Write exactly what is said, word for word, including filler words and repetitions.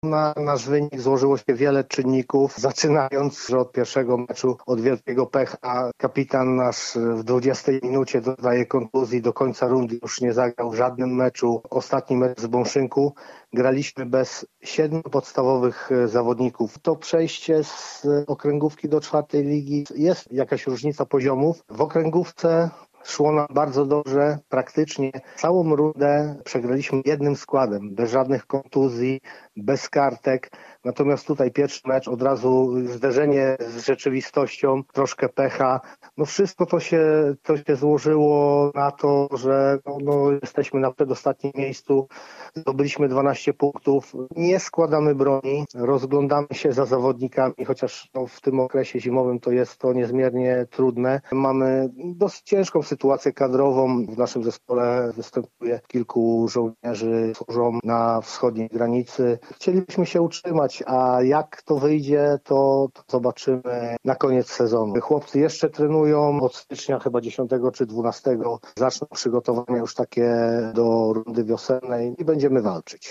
Na nasz wynik złożyło się wiele czynników, zaczynając że od pierwszego meczu, od wielkiego pecha. Kapitan nasz w dwudziestej minucie dodaje kontuzji, do końca rundy już nie zagrał w żadnym meczu. Ostatni mecz z Bąszynku graliśmy bez siedmiu podstawowych zawodników. To przejście z okręgówki do czwartej ligi jest jakaś różnica poziomów. W okręgówce szło nam bardzo dobrze, praktycznie całą rundę przegraliśmy jednym składem, bez żadnych kontuzji, bez kartek. Natomiast tutaj pierwszy mecz, od razu zderzenie z rzeczywistością, troszkę pecha. No wszystko to się, to się złożyło na to, że no, no, jesteśmy na przedostatnim miejscu, zdobyliśmy dwanaście punktów, nie składamy broni, rozglądamy się za zawodnikami, chociaż no, w tym okresie zimowym to jest to niezmiernie trudne. Mamy dosyć ciężką sytuację kadrową. W naszym zespole występuje kilku żołnierzy, służą na wschodniej granicy. Chcielibyśmy się utrzymać, a jak to wyjdzie, to, to zobaczymy na koniec sezonu. Chłopcy jeszcze trenują, od stycznia chyba dziesiątego czy dwunastego zaczną przygotowania już takie do rundy wiosennej i będziemy walczyć.